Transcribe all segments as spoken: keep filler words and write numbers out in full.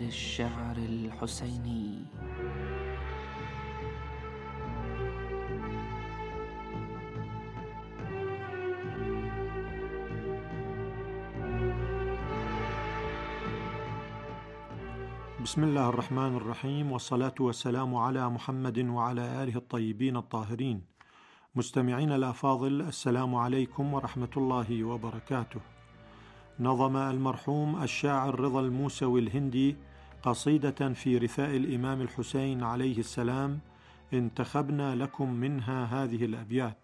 الشعر الحسيني. بسم الله الرحمن الرحيم، والصلاة والسلام على محمد وعلى آله الطيبين الطاهرين. مستمعين الأفاضل، السلام عليكم ورحمة الله وبركاته. نظم المرحوم الشاعر رضا الموسوي الهندي قصيدة في رثاء الإمام الحسين عليه السلام، انتخبنا لكم منها هذه الأبيات: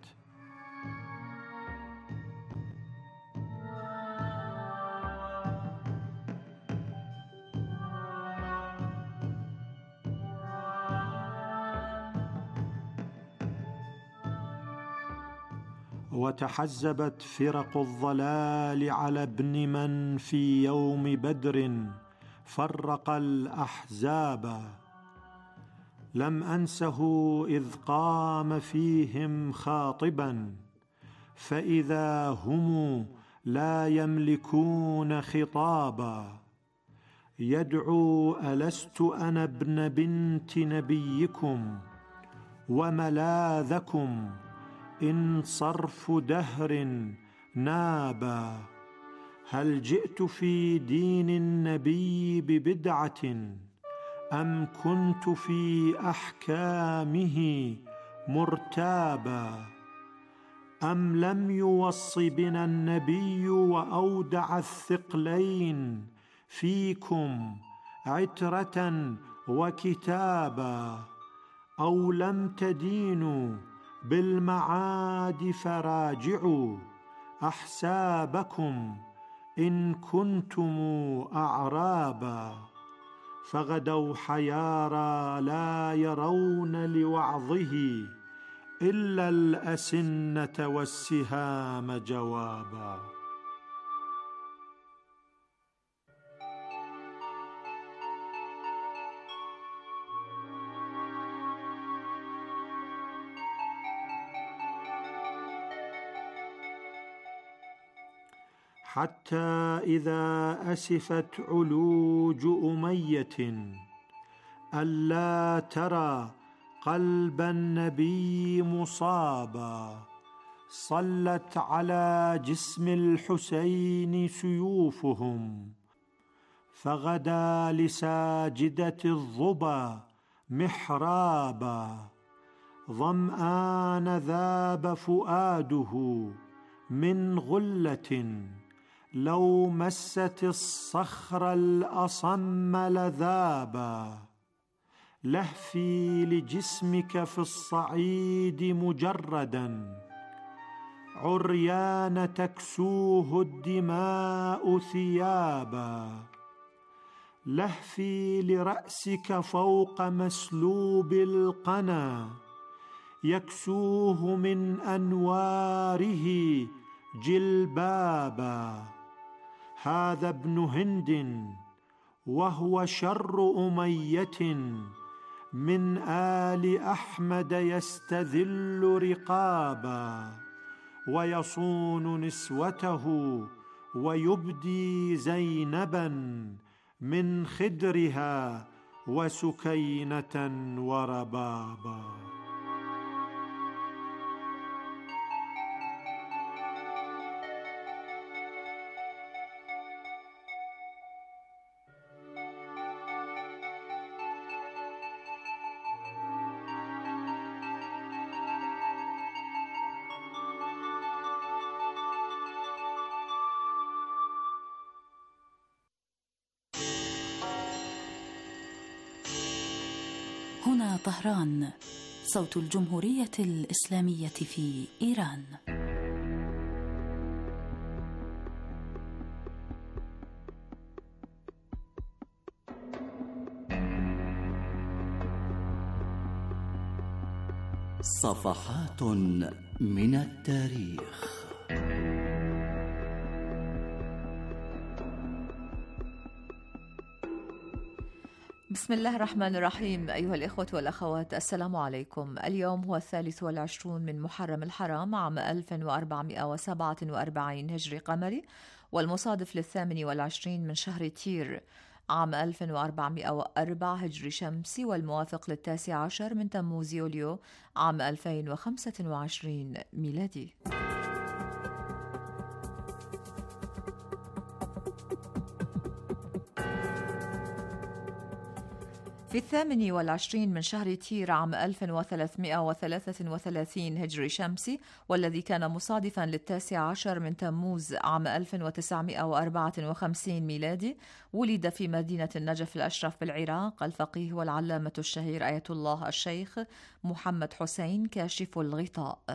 وتحزبت فرق الضلال على ابن من في يوم بدر فرق الأحزاب. لم أنسه إذ قام فيهم خاطبا، فإذا هم لا يملكون خطابا. يدعو ألست أنا ابن بنت نبيكم وملاذكم إن صرف دهر نابا. هل جئت في دين النبي ببدعة أم كنت في أحكامه مرتابا؟ أم لم يوص بنا النبي وأودع الثقلين فيكم عترة وكتابا؟ أو لم تدينوا بالمعاد فراجعوا أحسابكم إن كنتم أعرابا. فغدوا حيارى لا يرون لوعظه إلا الأسنة والسهام جوابا. حتى إذا أسفت علوج أمية ألا ترى قلب النبي مصابا، صلت على جسم الحسين سيوفهم، فغدا لساجدة الظبا محرابا. ظمآن ذاب فؤاده من غلة، لو مست الصخر الأصم لذابا. لهفي لجسمك في الصعيد مجردا، عريان تكسوه الدماء ثيابا. لهفي لرأسك فوق مسلوب القنا، يكسوه من أنواره جلبابا. هذا ابن هند وهو شر أمية، من آل أحمد يستذل رقابا. ويصون نسوته ويبدي زينبا من خدرها وسكينة وربابا. هنا طهران، صوت الجمهورية الإسلامية في إيران. صفحات من التاريخ. بسم الله الرحمن الرحيم. أيها الإخوة والأخوات، السلام عليكم. اليوم هو الثالث والعشرون من محرم الحرام عام ألف وأربعمائة وسبعة وأربعين هجري قمري، والمصادف للثامن والعشرين من شهر تير عام ألف وأربعمائة وأربعة هجري شمسي، والموافق للتاسع عشر من تموز يوليو عام ألفين وخمسة وعشرين ميلادي. في الثامن والعشرين من شهر تير عام ألف وثلاثمائة وثلاثة وثلاثين هجري شمسي، والذي كان مصادفا للتاسع عشر من تموز عام ألف وتسعمائة وأربعة وخمسين ميلادي، ولد في مدينة النجف الأشرف بالعراق الفقيه والعلامة الشهير آية الله الشيخ محمد حسين كاشف الغطاء.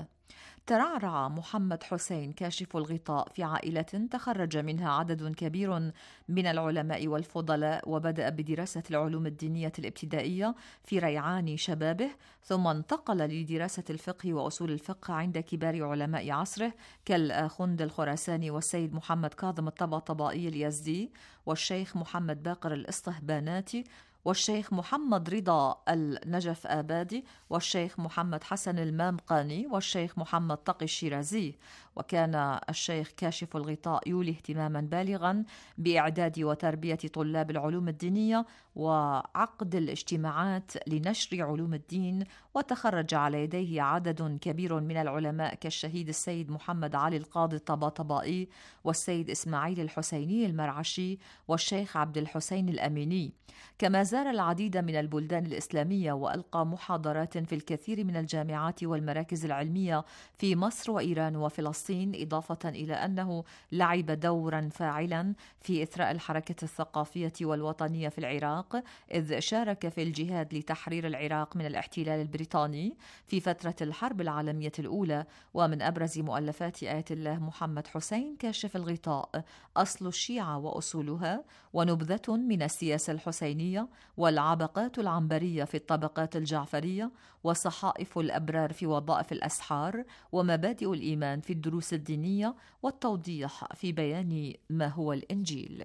ترعرع محمد حسين كاشف الغطاء في عائلة تخرج منها عدد كبير من العلماء والفضلاء، وبدأ بدراسة العلوم الدينية الابتدائية في ريعان شبابه، ثم انتقل لدراسة الفقه وأصول الفقه عند كبار علماء عصره كالآخوند الخراساني والسيد محمد كاظم الطباطبائي اليزدي والشيخ محمد باقر الإسطهباناتي والشيخ محمد رضا النجف آبادي والشيخ محمد حسن المامقاني والشيخ محمد تقي الشيرازي. وكان الشيخ كاشف الغطاء يولي اهتماما بالغا بإعداد وتربية طلاب العلوم الدينية وعقد الاجتماعات لنشر علوم الدين، وتخرج على يديه عدد كبير من العلماء كالشهيد السيد محمد علي القاضي الطباطبائي والسيد إسماعيل الحسيني المرعشي والشيخ عبد الحسين الأميني. كما زار العديد من البلدان الإسلامية وألقى محاضرات في الكثير من الجامعات والمراكز العلمية في مصر وإيران وفلسطين، إضافة إلى أنه لعب دورا فاعلا في إثراء الحركة الثقافية والوطنية في العراق، إذ شارك في الجهاد لتحرير العراق من الاحتلال البريطاني في فترة الحرب العالمية الأولى. ومن أبرز مؤلفات آية الله محمد حسين كاشف الغطاء أصل الشيعة وأصولها، ونبذة من السياسة الحسينية، والعبقات العنبرية في الطبقات الجعفرية، وصحائف الأبرار في وظائف الأسحار، ومبادئ الإيمان في الدروس الدينية، والتوضيح في بيان ما هو الإنجيل.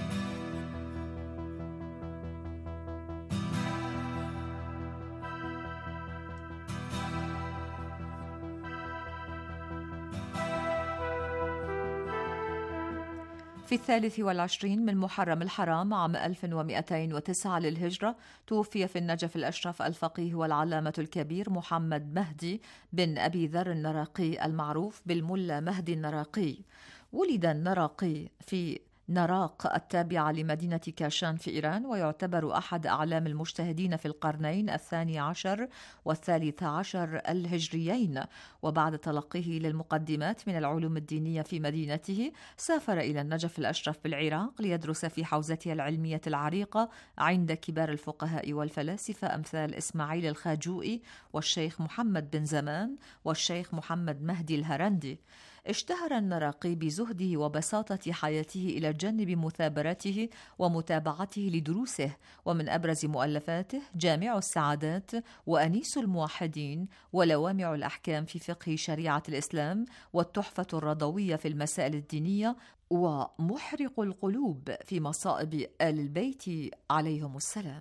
في الثالث والعشرين من محرم الحرام عام ألف ومئتين وتسعة للهجرة توفي في النجف الأشرف الفقيه والعلامة الكبير محمد مهدي بن أبي ذر النراقي المعروف بالملا مهدي النراقي. ولد النراقي في نراق التابعة لمدينة كاشان في إيران، ويعتبر أحد أعلام المجتهدين في القرنين الثاني عشر والثالث عشر الهجريين. وبعد تلقيه للمقدمات من العلوم الدينية في مدينته، سافر إلى النجف الأشرف بالعراق ليدرس في حوزتها العلمية العريقة عند كبار الفقهاء والفلاسفة أمثال إسماعيل الخاجوئي والشيخ محمد بن زمان والشيخ محمد مهدي الهرندي. اشتهر النراقي بزهده وبساطة حياته إلى جانب مثابرته ومتابعته لدروسه، ومن أبرز مؤلفاته جامع السعادات وأنيس الموحدين ولوامع الأحكام في فقه شريعة الإسلام والتحفة الرضوية في المسائل الدينية ومحرق القلوب في مصائب آل البيت عليهم السلام.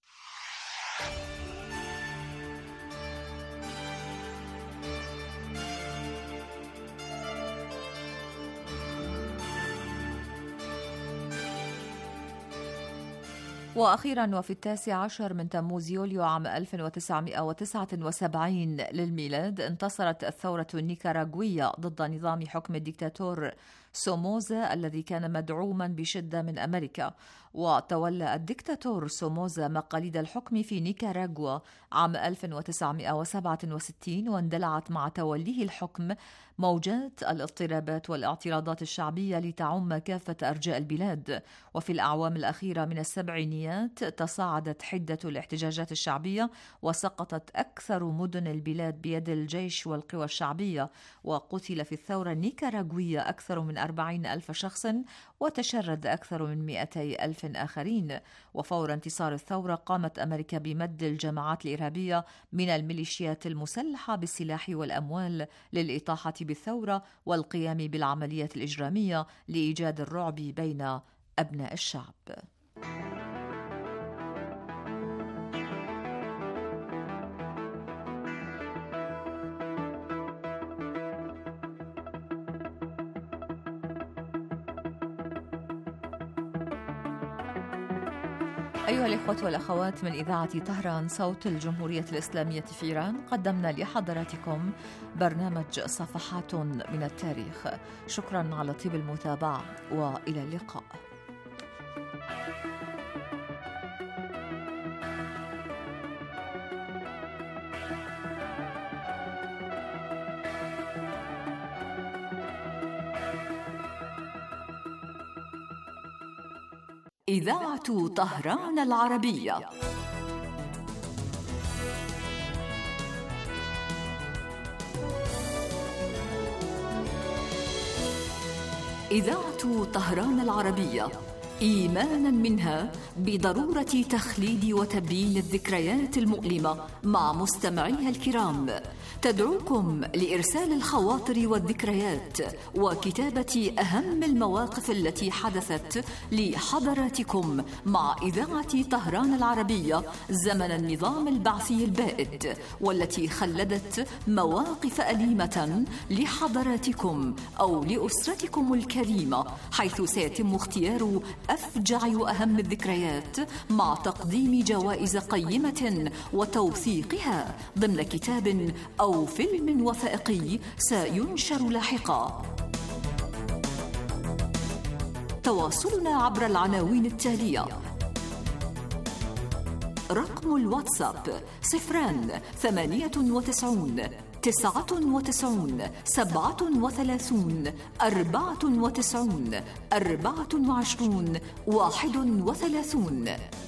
وأخيرا وفي التاسع عشر من تموز يوليو عام ألف وتسعمائة وتسعة وسبعين للميلاد انتصرت الثورة النيكاراغوية ضد نظام حكم الدكتاتور سوموزا الذي كان مدعوما بشدة من أمريكا. وتولى الدكتاتور سوموزا مقاليد الحكم في نيكاراغوا عام ألف وتسعمائة وسبعة وستين، واندلعت مع توليه الحكم موجات الاضطرابات والاعتراضات الشعبية لتعم كافة أرجاء البلاد. وفي الأعوام الأخيرة من السبعينيات تصاعدت حدة الاحتجاجات الشعبية، وسقطت أكثر مدن البلاد بيد الجيش والقوى الشعبية، وقتل في الثورة النيكاراغوية أكثر من أربعين ألف شخص، وتشرد أكثر من مئتي ألف آخرين. وفور انتصار الثورة قامت أمريكا بمد الجماعات الإرهابية من الميليشيات المسلحة بالسلاح والأموال للإطاحة بالثورة والقيام بالعمليات الإجرامية لإيجاد الرعب بين أبناء الشعب. أيها الإخوة والأخوات من إذاعة طهران صوت الجمهورية الإسلامية في إيران، قدمنا لحضراتكم برنامج صفحات من التاريخ. شكرا على طيب المتابعة وإلى اللقاء. إذاعة طهران العربية. إذاعة طهران العربية، إيمانا منها بضرورة تخليد وتبيين الذكريات المؤلمة مع مستمعيها الكرام، تدعوكم لإرسال الخواطر والذكريات وكتابة أهم المواقف التي حدثت لحضراتكم مع إذاعة طهران العربية زمن النظام البعثي البائد، والتي خلدت مواقف أليمة لحضراتكم أو لأسرتكم الكريمة، حيث سيتم اختيار أفجع وأهم الذكريات مع تقديم جوائز قيمة وتوثيقها ضمن كتاب أو فيلم وثائقي سينشر لاحقا. تواصلنا عبر العناوين التالية: رقم الواتساب صفران ثمانية وتسعون تسعة وتسعون سبعة وثلاثون أربعة وتسعون أربعة وعشرون واحد وثلاثون.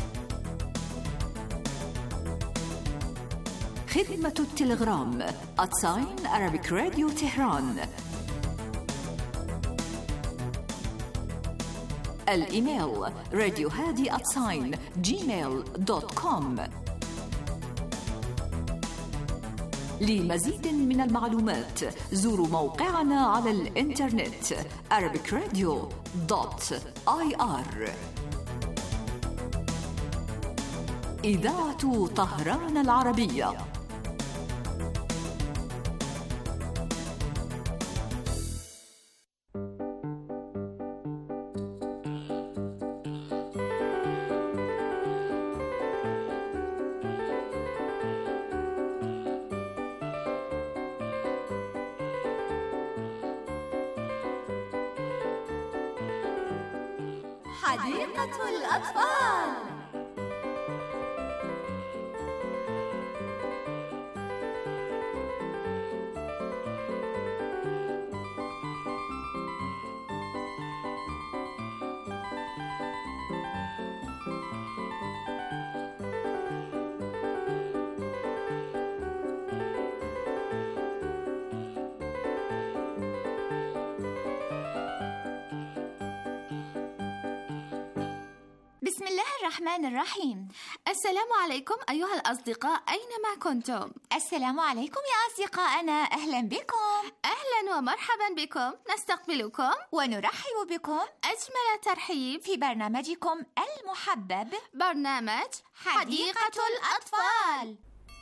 خدمة التلغرام @ساين Arabic راديو تهران. الإيميل راديو هادي @ساين جيميل دوت كوم. لمزيد من المعلومات زوروا موقعنا على الإنترنت arabic radio dot I R. إذاعة طهران العربية. حديقة الأطفال. بسم الله الرحمن الرحيم. السلام عليكم أيها الأصدقاء أينما كنتم. السلام عليكم يا أصدقائنا، أهلا بكم. أهلا ومرحبا بكم، نستقبلكم ونرحب بكم أجمل ترحيب في برنامجكم المحبب، برنامج حديقة, حديقة الأطفال.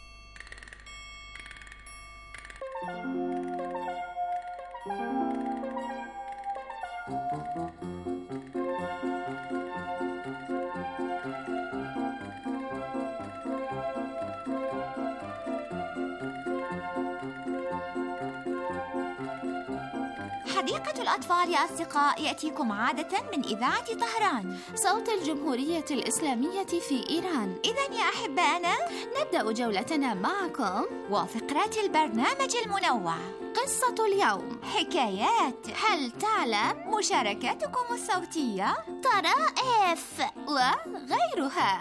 حديقة الأطفال يا أصدقاء يأتيكم عادة من إذاعة طهران صوت الجمهورية الإسلامية في إيران. إذن يا أحبائنا نبدأ جولتنا معكم وفقرات البرنامج المنوع، قصة اليوم، حكايات، هل تعلم، مشاركاتكم الصوتية، طرائف وغيرها.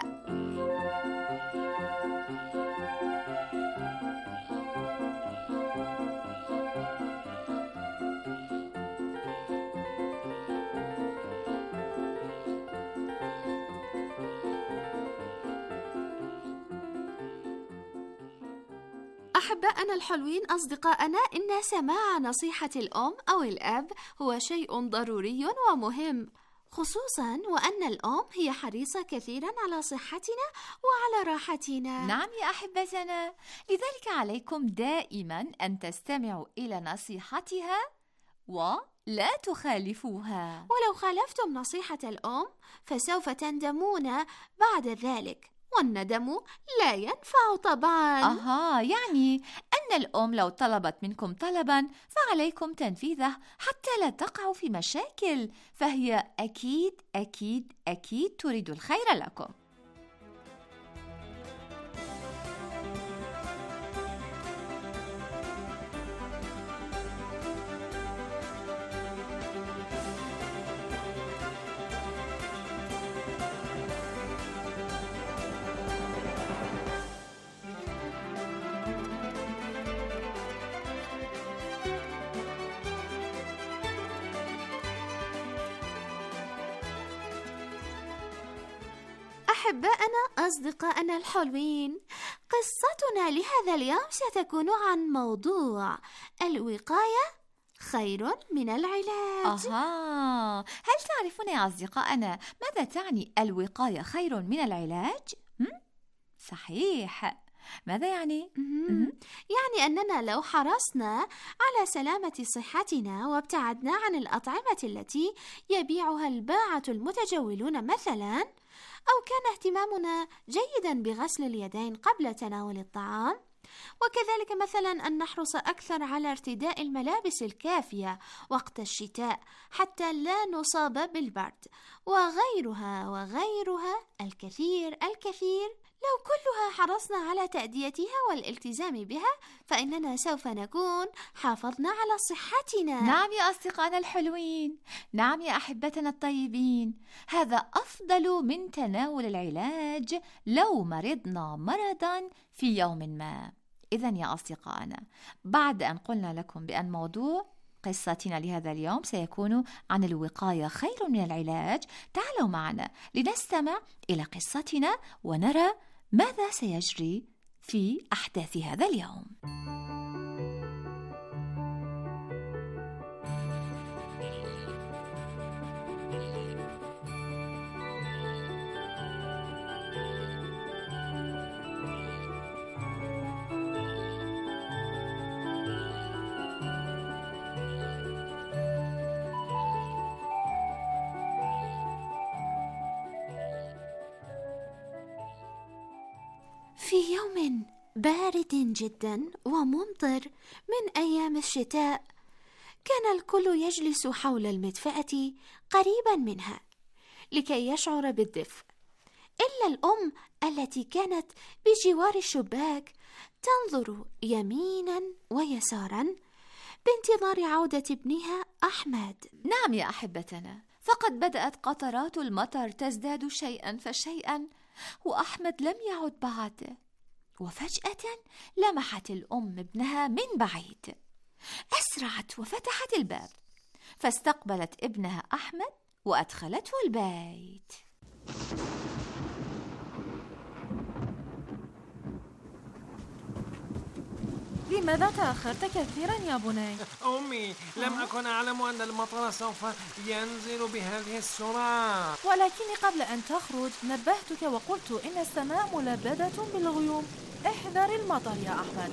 أحبائنا الحلوين، أصدقائنا، إن سماع نصيحة الأم أو الأب هو شيء ضروري ومهم، خصوصا وأن الأم هي حريصة كثيرا على صحتنا وعلى راحتنا. نعم يا أحبتنا، لذلك عليكم دائما أن تستمعوا إلى نصيحتها لا تخالفوها. ولو خالفتم نصيحة الأم فسوف تندمون بعد ذلك، والندم لا ينفع طبعا. أها، يعني أن الأم لو طلبت منكم طلبا فعليكم تنفيذه حتى لا تقعوا في مشاكل، فهي أكيد أكيد أكيد تريد الخير لكم. أحبائنا أصدقائنا الحلوين، قصتنا لهذا اليوم ستكون عن موضوع الوقاية خير من العلاج. أها، هل تعرفون يا أصدقائنا ماذا تعني الوقاية خير من العلاج؟ هم؟ صحيح. ماذا يعني؟ يعني أننا لو حرصنا على سلامة صحتنا وابتعدنا عن الأطعمة التي يبيعها الباعة المتجولون مثلا، أو كان اهتمامنا جيدا بغسل اليدين قبل تناول الطعام، وكذلك مثلا أن نحرص أكثر على ارتداء الملابس الكافية وقت الشتاء حتى لا نصاب بالبرد، وغيرها وغيرها الكثير الكثير. لو كلها حرصنا على تأديتها والالتزام بها فإننا سوف نكون حافظنا على صحتنا. نعم يا أصدقائنا الحلوين، نعم يا أحبتنا الطيبين، هذا أفضل من تناول العلاج لو مرضنا مرضا في يوم ما. إذن يا أصدقائنا، بعد أن قلنا لكم بأن موضوع قصتنا لهذا اليوم سيكون عن الوقاية خير من العلاج، تعالوا معنا لنستمع إلى قصتنا ونرى ماذا سيجري في أحداث هذا اليوم. في يوم بارد جدا وممطر من أيام الشتاء، كان الكل يجلس حول المدفأة قريبا منها لكي يشعر بالدفء، إلا الأم التي كانت بجوار الشباك تنظر يمينا ويسارا بانتظار عودة ابنها أحمد. نعم يا أحبتنا، فقد بدأت قطرات المطر تزداد شيئا فشيئا، وأحمد لم يعد بعد. وفجأة لمحت الأم ابنها من بعيد، أسرعت وفتحت الباب، فاستقبلت ابنها أحمد وأدخلته البيت. لماذا تأخرت كثيرا يا بني؟ أمي، لم أكن أعلم أن المطر سوف ينزل بهذه السرعة. ولكني قبل أن تخرج نبهتك وقلت إن السماء ملبدة بالغيوم، احذر المطر يا أحمد.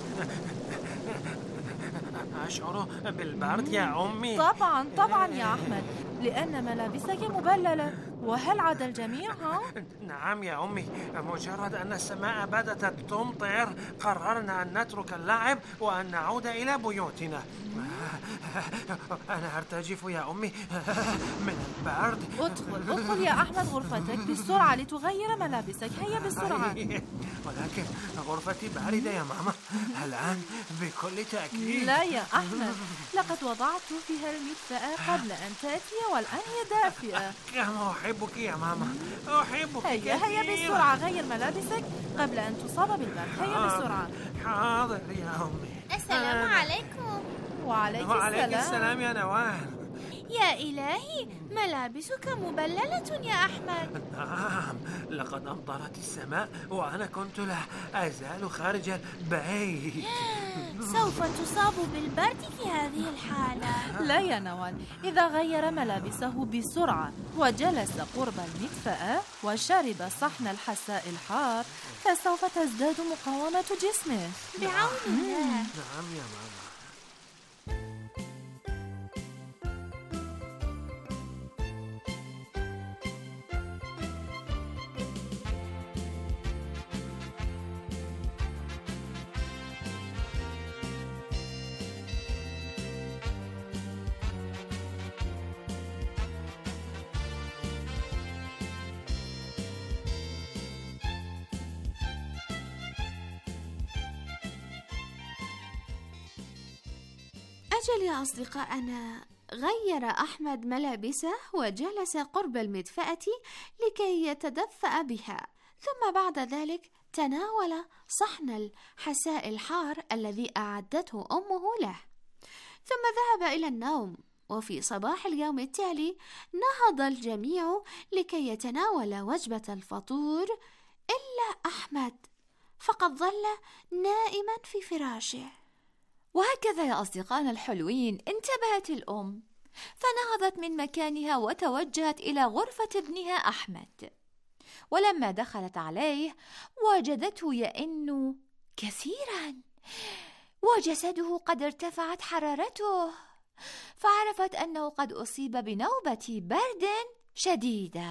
أشعر بالبرد يا أمي. طبعا طبعا يا أحمد، لأن ملابسك مبللة. وهل عاد الجميع؟ ها؟ نعم يا أمي، مجرد أن السماء بدأت تمطر قررنا أن نترك اللعب وأن نعود إلى بيوتنا. أنا أرتجف يا أمي من البرد. ادخل ادخل يا أحمد غرفتك بسرعة لتغير ملابسك، هيا بسرعة. ولكن غرفتي باردة يا ماما الآن بكل تأكيد. لا يا أحمد، لقد وضعت فيها المدفأة قبل أن تأتي والآن هي دافئة. كم أحبك يا ماما، أحبك. هيا هيا بسرعة، غير ملابسك قبل أن تصاب بالبرد، هيا بسرعة. حاضر يا أمي. السلام عليكم. وعليك وعليك السلام. السلام يا نوال. يا إلهي، ملابسك مبللة يا أحمد. نعم، لقد أمطرت السماء وأنا كنت لا أزال خارج البيت. سوف تصاب بالبرد في هذه الحالة. لا يا نوال، إذا غير ملابسه بسرعة وجلس قرب المدفأة وشرب صحن الحساء الحار فسوف تزداد مقاومة جسمه بعون الله. نعم يا ماما. أجل يا أصدقائنا، غير أحمد ملابسه وجلس قرب المدفأة لكي يتدفأ بها، ثم بعد ذلك تناول صحن الحساء الحار الذي أعدته أمه له، ثم ذهب إلى النوم. وفي صباح اليوم التالي نهض الجميع لكي يتناول وجبة الفطور إلا أحمد، فقد ظل نائما في فراشه. وهكذا يا أصدقائنا الحلوين انتبهت الأم، فنهضت من مكانها وتوجهت إلى غرفة ابنها أحمد. ولما دخلت عليه وجدته يئن كثيرا وجسده قد ارتفعت حرارته، فعرفت أنه قد أصيب بنوبة برد شديدة.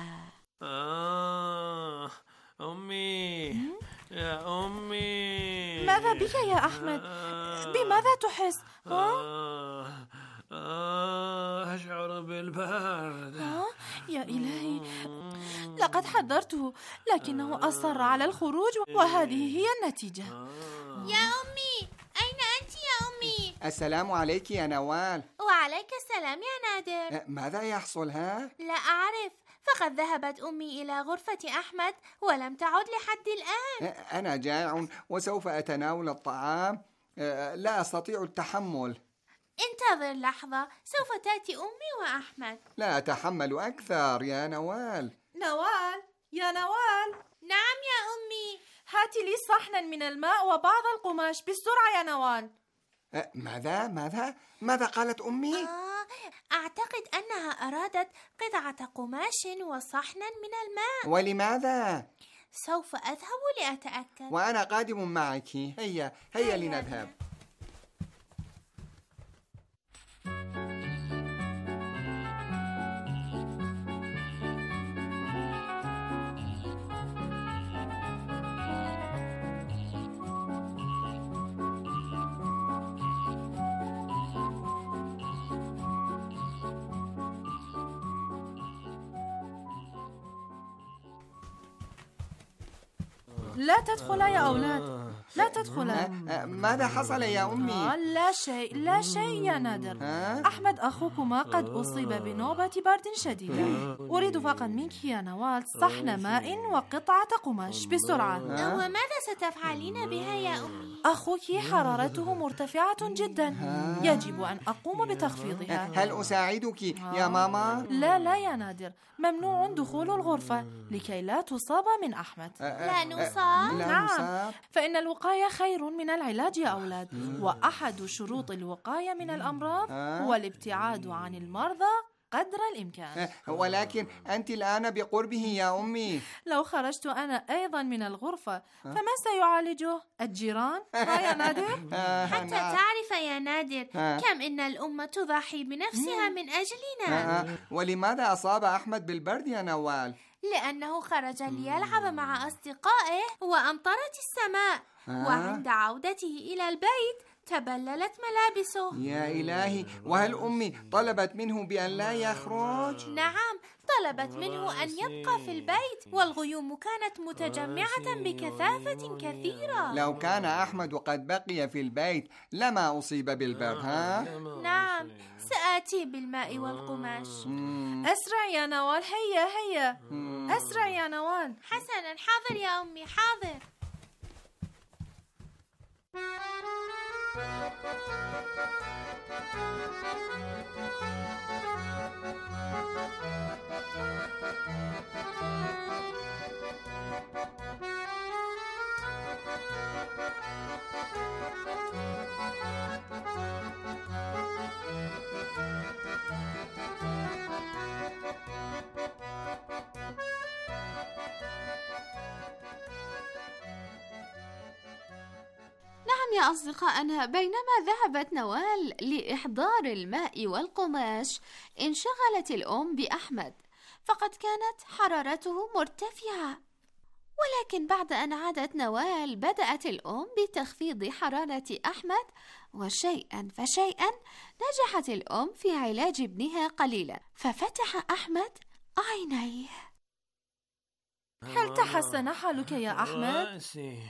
آه أمي يا أمي، ماذا بك يا أحمد؟ بماذا تحس؟ آه آه أشعر بالبرد. آه يا إلهي، لقد حذرته لكنه أصر على الخروج، وهذه هي النتيجة. يا أمي، أين أنت يا أمي؟ السلام عليك يا نوال. وعليك السلام يا نادر. ماذا يحصل ها؟ لا أعرف، فقد ذهبت أمي إلى غرفة أحمد ولم تعد لحد الآن. أنا جائع وسوف أتناول الطعام، لا أستطيع التحمل. انتظر لحظة، سوف تأتي أمي وأحمد. لا أتحمل أكثر يا نوال. نوال يا نوال. نعم يا أمي. هاتي لي صحنا من الماء وبعض القماش بسرعة يا نوال. ماذا ماذا ماذا قالت أمي؟ آه، أعتقد أنها أرادت قطعة قماش وصحنا من الماء. ولماذا؟ سوف أذهب لأتأكد. وأنا قادم معك. هيا هيا لنذهب. لا تدخلا يا أولاد، لا تدخلا. ماذا حصل يا أمي؟ لا شيء لا شيء يا نادر. أحمد أخوكما قد أصيب بنوبة برد شديدة. أريد فقط منك يا نوال صحن ماء وقطعة قماش بسرعة. وماذا ستفعلين بها يا أمي؟ أخوك حرارته مرتفعة جدا، يجب أن أقوم بتخفيضها. هل أساعدك يا ماما؟ لا لا يا نادر، ممنوع دخول الغرفة لكي لا تصاب من أحمد. لا نصاب؟ نعم، فإن الوقاية خير من العلاج يا أولاد، وأحد شروط الوقاية من الأمراض هو الابتعاد عن المرضى قدر الإمكان. ولكن أنت الآن بقربه يا أمي. لو خرجت أنا أيضا من الغرفة فما سيعالجه؟ الجيران؟ ها يا نادر؟ حتى تعرف يا نادر كم إن الأم تضحي بنفسها من أجلنا. ولماذا أصاب أحمد بالبرد يا نوال؟ لأنه خرج ليلعب مع أصدقائه وأمطرت السماء، وعند عودته إلى البيت تبللت ملابسه. يا إلهي، وهل أمي طلبت منه بأن لا يخرج؟ نعم، طلبت منه أن يبقى في البيت، والغيوم كانت متجمعة بكثافة كثيرة. لو كان أحمد قد بقي في البيت لما أصيب بالبرد. ها؟ نعم، سآتي بالماء والقماش. أسرع يا نوال، هيا هيا أسرع يا نوال. حسنا، حاضر يا أمي، حاضر. يا أصدقائنا، بينما ذهبت نوال لإحضار الماء والقماش انشغلت الأم بأحمد، فقد كانت حرارته مرتفعة. ولكن بعد أن عادت نوال بدأت الأم بتخفيض حرارة أحمد، وشيئا فشيئا نجحت الأم في علاج ابنها قليلا، ففتح أحمد عينيه. هل تحسن حالك يا أحمد؟ رأسي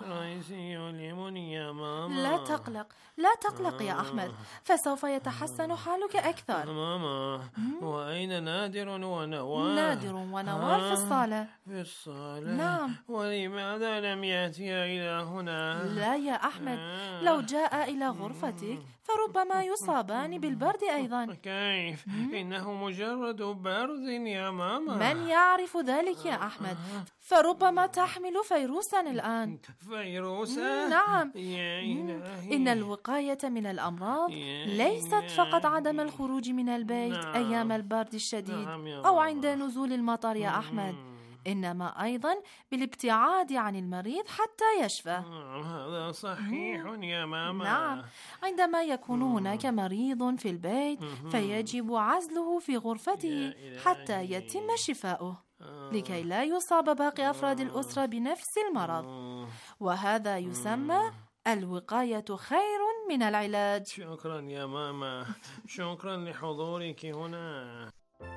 رئيسي يؤلمني يا ماما. لا تقلق لا تقلق يا أحمد، فسوف يتحسن حالك أكثر. ماما، وأين نادر ونوال؟ نادر ونوال في الصالة. في الصالة؟ نعم. ولماذا لم يأتيا إلى هنا؟ لا يا أحمد، لو جاء إلى غرفتك فربما يصابان بالبرد أيضا. كيف؟ إنه مجرد برد يا ماما. من يعرف ذلك يا أحمد؟ فربما تحمل فيروسا الآن. فيروسا؟ نعم. يا إلهي. إن الوقاية من الأمراض ليست فقط عدم الخروج من البيت نعم. أيام البرد الشديد نعم أو عند نزول المطر يا أحمد، إنما أيضا بالابتعاد عن المريض حتى يشفى. هذا صحيح يا ماما. نعم، عندما يكون هناك مريض في البيت فيجب عزله في غرفته حتى يتم شفاؤه لكي لا يصاب باقي أفراد الأسرة بنفس المرض، وهذا يسمى الوقاية خير من العلاج. شكرا يا ماما، شكرا لحضورك هنا.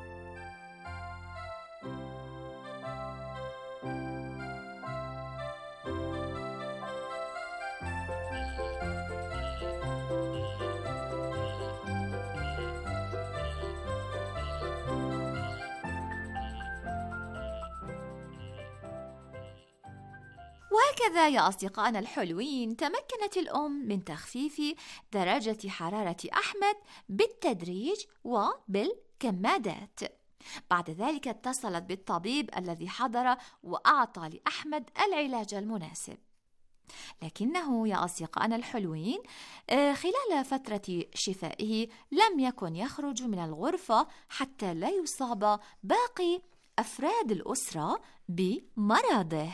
وهكذا يا أصدقائنا الحلوين تمكنت الأم من تخفيف درجة حرارة أحمد بالتدريج وبالكمادات. بعد ذلك اتصلت بالطبيب الذي حضر وأعطى لأحمد العلاج المناسب. لكنه يا أصدقائنا الحلوين خلال فترة شفائه لم يكن يخرج من الغرفة حتى لا يصاب باقي أفراد الأسرة بمرضه.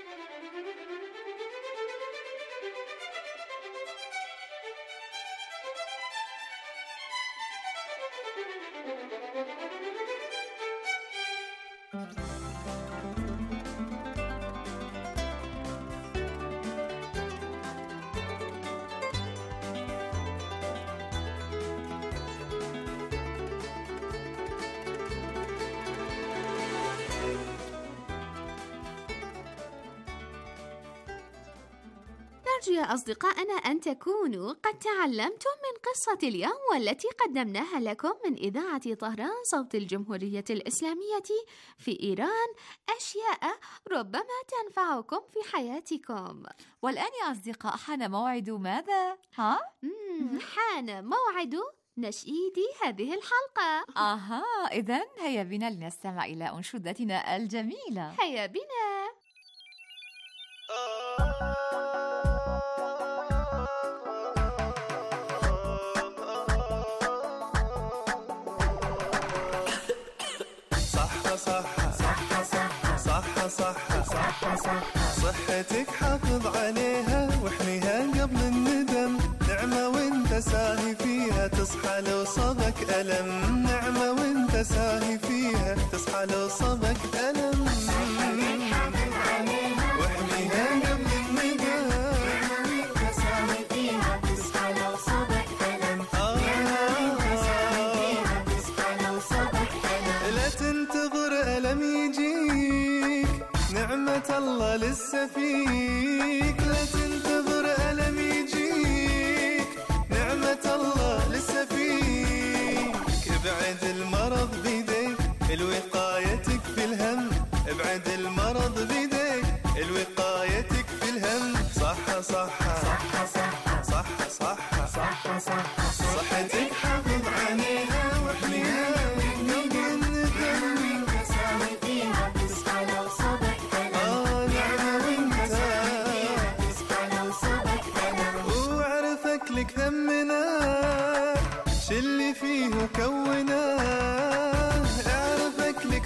نرجو يا أصدقائنا أن تكونوا قد تعلمتم من قصة اليوم والتي قدمناها لكم من إذاعة طهران صوت الجمهورية الإسلامية في إيران أشياء ربما تنفعكم في حياتكم. والآن يا أصدقاء حان موعد ماذا؟ ها؟ حان موعد نشيد هذه الحلقة. آها، إذن هيا بنا لنستمع إلى أنشودتنا الجميلة. هيا بنا. صح صح صحتك حافظ عليها واحميها قبل الندم، نعمة وانت ساهي فيها تصحى لو صبك ألم، نعمة وانت ساهي فيها تصحى لو صبك ألم. صحتك حافظ عليها واحميها قبل الندم، نعمة وانت ساهي فيها تصحى لو صبك ألم، نعمة وانت ساهي فيها تصحى لو صبك ألم. لا تنتظر ألم يجيك، نعمة الله لسه فيك، لا تنتظر ألم يجيك، نعمة الله لسه فيك. ابعد المرض بيديك الوقايتك في الهم، ابعد المرض بيديك الوقايتك في الهم. صح صح صح صح صح صح صح صح صحتك حافظ عليها واحميها قبل الندم، تساوي فيها تصحى لو صبك ألم، نعمة وانت تصحى لو صبك ألم. وعرفك لك ثمناه شلي فيه وكوناه، اعرفك لك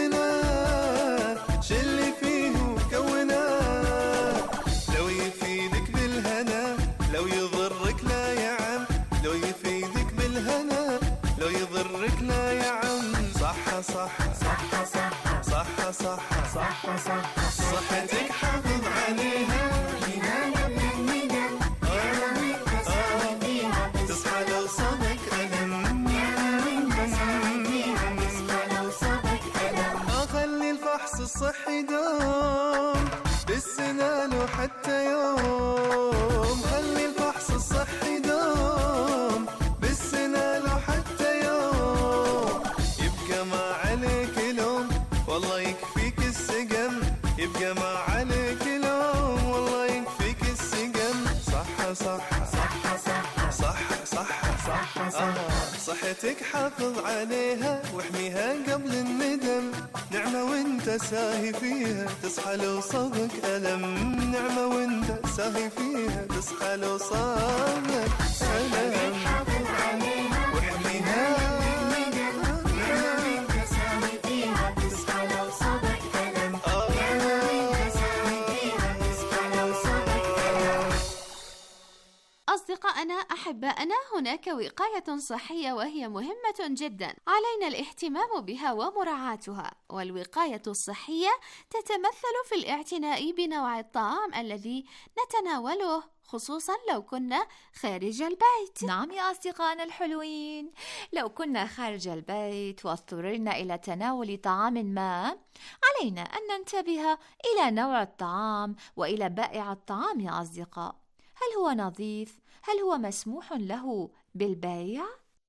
ثمناه شلي فيه وكوناه. لو يفيدك بالهنا لو يضرك لا يا عم، لو يفيدك بالهنا لو يضرك لا يا عم. صح صح صح صح صح صح صح صح صحتك حافظ عليها واحميها قبل الندم، تساوي فيها تصحى لو صبك ألم، تساوي فيها تصحى لو صبك ألم. أخلي الفحص الصحي دوم بالسنان وحتى يوم اليوم، خلي الفحص الصحي دوم، بالسنة لو حتى يوم، يبقى ما عليك لوم، والله يكفيك السقم، يبقى ما عليك لوم، والله يكفيك السقم. صح صح صح صح صح صح صح صح صحتك حافظ عليها واحميها قبل الندم، نعمة وانت ساهي فيها تصحى لو صابك ألم، نعمة وانت ساهي فيها تصحى لو صابك ألم، حافظ عليها واحميها نعمة وانت ساهي فيها تصحى لو صابك ألم، نعمة وانت ساهي فيها تصحى لو صابك ألم. أصدقائنا أحبائنا، هناك وقاية صحية وهي مهمة جدا، علينا الاهتمام بها ومراعاتها. والوقاية الصحية تتمثل في الاعتناء بنوع الطعام الذي نتناوله، خصوصا لو كنا خارج البيت. نعم يا أصدقائنا الحلوين، لو كنا خارج البيت واضطررنا إلى تناول طعام ما، علينا أن ننتبه إلى نوع الطعام وإلى بائع الطعام يا أصدقاء. هل هو نظيف؟ هل هو مسموح له بالبيع؟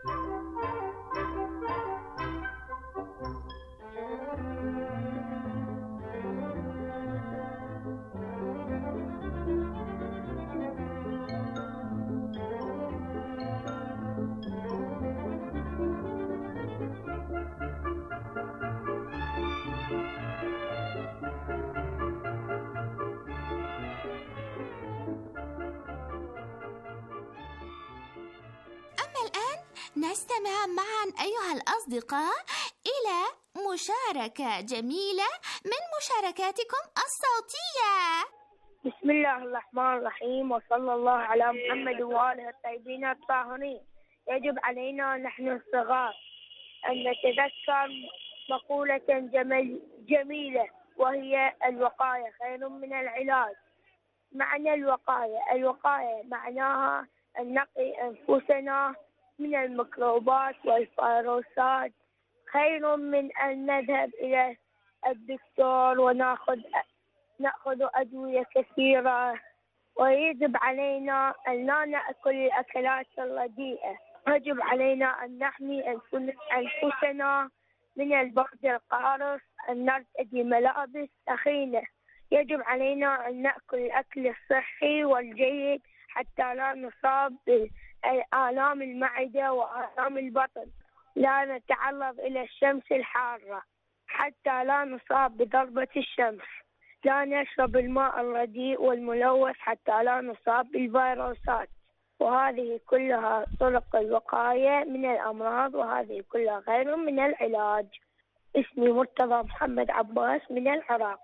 نستمع معا أيها الأصدقاء إلى مشاركة جميلة من مشاركاتكم الصوتية. بسم الله الرحمن الرحيم، وصلى الله على محمد وآله الطيبين الطاهرين. يجب علينا نحن الصغار أن نتذكر مقولة جميل جميلة وهي الوقاية خير من العلاج. معنى الوقاية، الوقاية معناها أن نقي أنفسنا من الميكروبات والفيروسات، خير من أن نذهب إلى الدكتور ونأخذ نأخذ أدوية كثيرة. ويجب علينا أن لا نأكل الأكلات الرديئة. يجب علينا أن نحمي أنفسنا من البرد القارس، أن نرتدي ملابس ثخينة. يجب علينا أن نأكل الأكل الصحي والجيد حتى لا نصاب بآلام المعدة وآلام البطن. لا نتعرض إلى الشمس الحارة حتى لا نصاب بضربة الشمس. لا نشرب الماء الرديء والملوث حتى لا نصاب بالفيروسات. وهذه كلها طرق الوقاية من الأمراض، وهذه كلها خير من العلاج. اسمي مرتضى محمد عباس من العراق.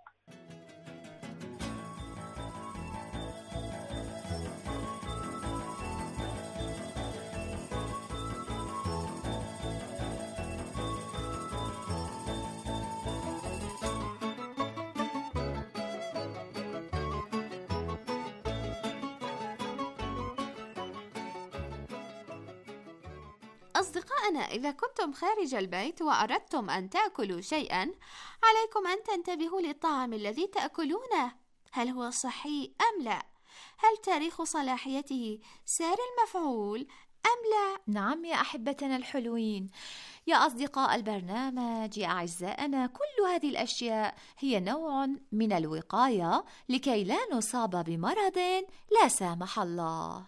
أصدقائنا، إذا كنتم خارج البيت وأردتم أن تأكلوا شيئا، عليكم أن تنتبهوا للطعام الذي تأكلونه، هل هو صحي أم لا؟ هل تاريخ صلاحيته سار المفعول أم لا؟ نعم يا أحبتنا الحلوين، يا أصدقاء البرنامج، يا أعزائنا، كل هذه الأشياء هي نوع من الوقاية لكي لا نصاب بمرض لا سامح الله.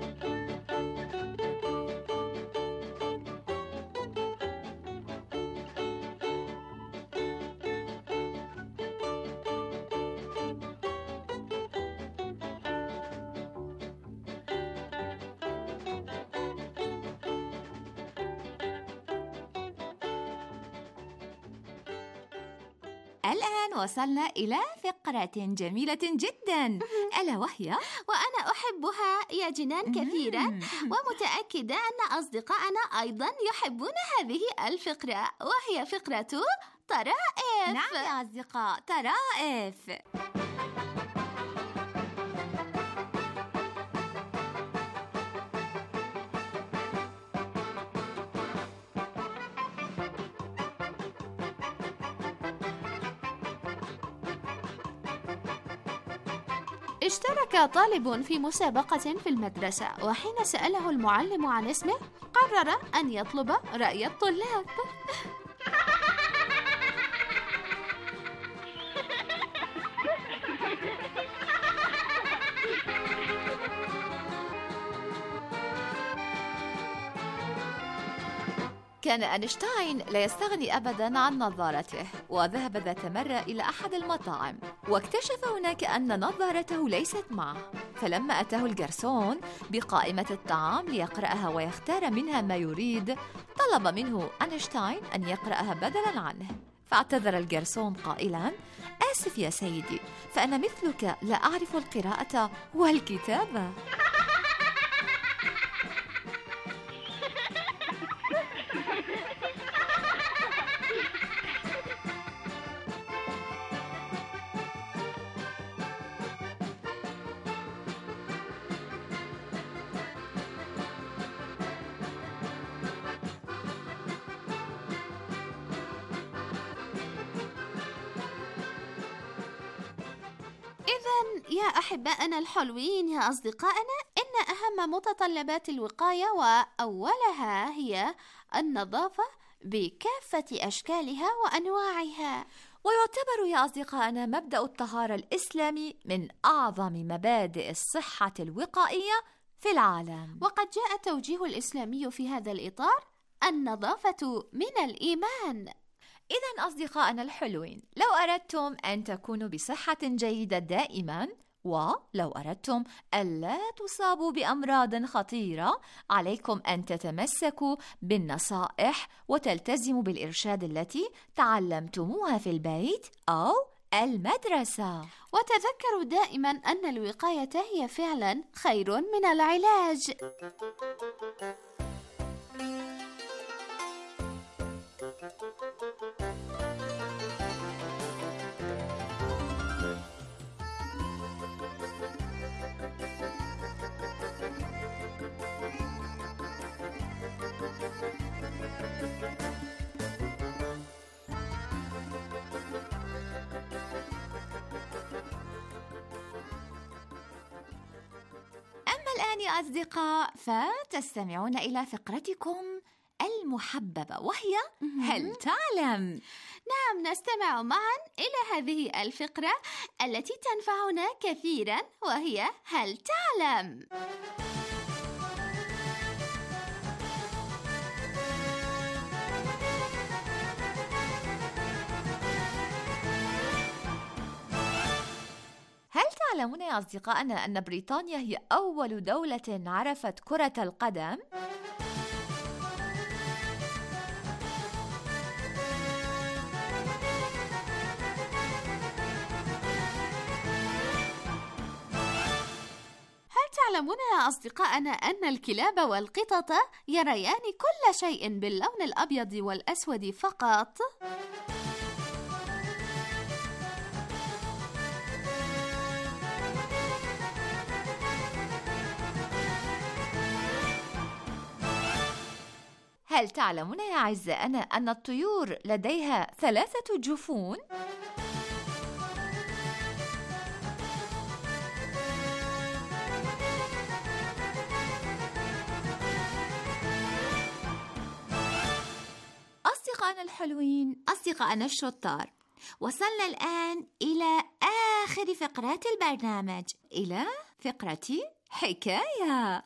الآن وصلنا إلى فقرة جميلة جدا، ألا وهي وأنا أحبها يا جنان كثيرا، ومتأكدة أن أصدقائنا أيضا يحبون هذه الفقرة، وهي فقرة طرائف. نعم يا أصدقاء، طرائف. اشترك طالب في مسابقة في المدرسة، وحين سأله المعلم عن اسمه قرر أن يطلب رأي الطلاب. كان أينشتاين لا يستغني أبداً عن نظارته، وذهب ذات مرة إلى أحد المطاعم واكتشف هناك أن نظارته ليست معه. فلما أتاه الجرسون بقائمة الطعام ليقرأها ويختار منها ما يريد، طلب منه أينشتاين أن يقرأها بدلاً عنه. فاعتذر الجرسون قائلاً: آسف يا سيدي، فأنا مثلك لا أعرف القراءة والكتابة. إذن يا أحبائنا الحلوين، يا أصدقائنا، إن أهم متطلبات الوقاية وأولها هي النظافة بكافة أشكالها وأنواعها. ويعتبر يا أصدقائنا مبدأ الطهارة الإسلامي من أعظم مبادئ الصحة الوقائية في العالم. وقد جاء التوجيه الإسلامي في هذا الإطار: النظافة من الإيمان. إذن أصدقائنا الحلوين، لو أردتم أن تكونوا بصحة جيدة دائما، ولو أردتم ألا تصابوا بأمراض خطيرة، عليكم أن تتمسكوا بالنصائح وتلتزموا بالإرشاد التي تعلمتموها في البيت أو المدرسة. وتذكروا دائما أن الوقاية هي فعلا خير من العلاج. الآن يا أصدقاء فتستمعون إلى فقرتكم المحببة، وهي هل تعلم؟ نعم، نستمع معا إلى هذه الفقرة التي تنفعنا كثيرا، وهي هل تعلم؟ هل تعلمون يا أصدقائنا أن بريطانيا هي أول دولة عرفت كرة القدم؟ هل تعلمون يا أصدقائنا أن الكلاب والقطط يريان كل شيء باللون الأبيض والأسود فقط؟ هل تعلمون يا أعزائنا أن الطيور لديها ثلاثة جفون؟ أصدقائنا الحلوين، أصدقائنا الشطار، وصلنا الآن إلى آخر فقرات البرنامج، إلى فقرة حكاية.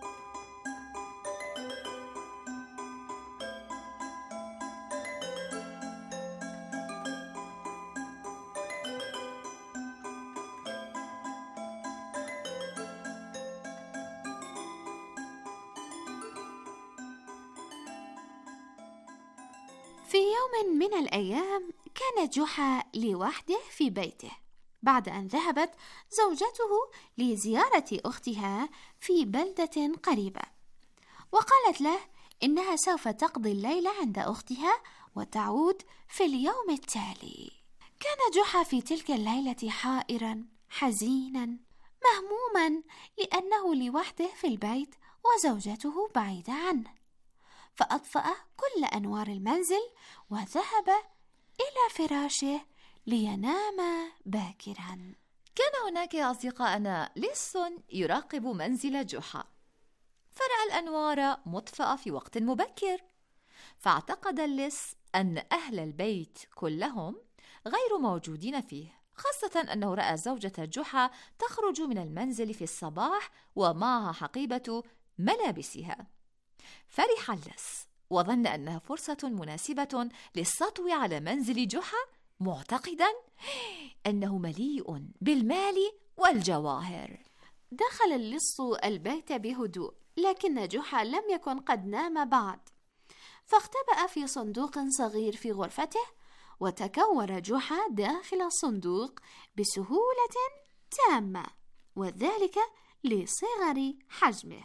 في يوم من الأيام كان جحا لوحده في بيته، بعد أن ذهبت زوجته لزيارة أختها في بلدة قريبة، وقالت له إنها سوف تقضي الليل عند أختها وتعود في اليوم التالي. كان جحا في تلك الليلة حائرا حزينا مهموما لأنه لوحده في البيت وزوجته بعيدة عنه، فأطفأ كل أنوار المنزل وذهب إلى فراشه لينام باكرا. كان هناك يا أصدقائنا لص يراقب منزل جحا، فرأى الأنوار مطفأة في وقت مبكر، فاعتقد اللص أن أهل البيت كلهم غير موجودين فيه، خاصة أنه رأى زوجة جحا تخرج من المنزل في الصباح ومعها حقيبة ملابسها. فرح اللص وظن أنها فرصة مناسبة للسطو على منزل جحا، معتقدا أنه مليء بالمال والجواهر. دخل اللص البيت بهدوء، لكن جحا لم يكن قد نام بعد، فاختبأ في صندوق صغير في غرفته، وتكور جحا داخل الصندوق بسهولة تامة، وذلك لصغر حجمه.